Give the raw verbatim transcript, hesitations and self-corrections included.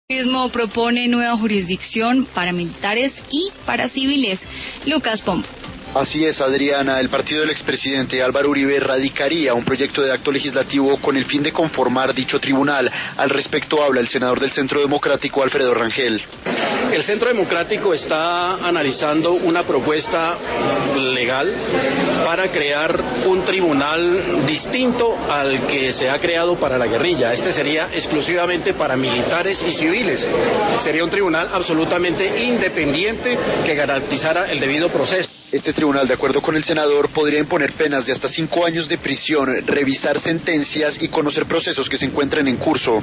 Mismo propone nueva jurisdicción para militares y para civiles. Lucas Pombo. Así es, Adriana. El partido del expresidente Álvaro Uribe radicaría un proyecto de acto legislativo con el fin de conformar dicho tribunal. Al respecto habla el senador del Centro Democrático, Alfredo Rangel. El Centro Democrático está analizando una propuesta legal para crear un tribunal distinto al que se ha creado para la guerrilla. Este sería exclusivamente para militares y civiles. Sería un tribunal absolutamente independiente que garantizara el debido proceso. Este tribunal, de acuerdo con el senador, podría imponer penas de hasta cinco años de prisión, revisar sentencias y conocer procesos que se encuentren en curso.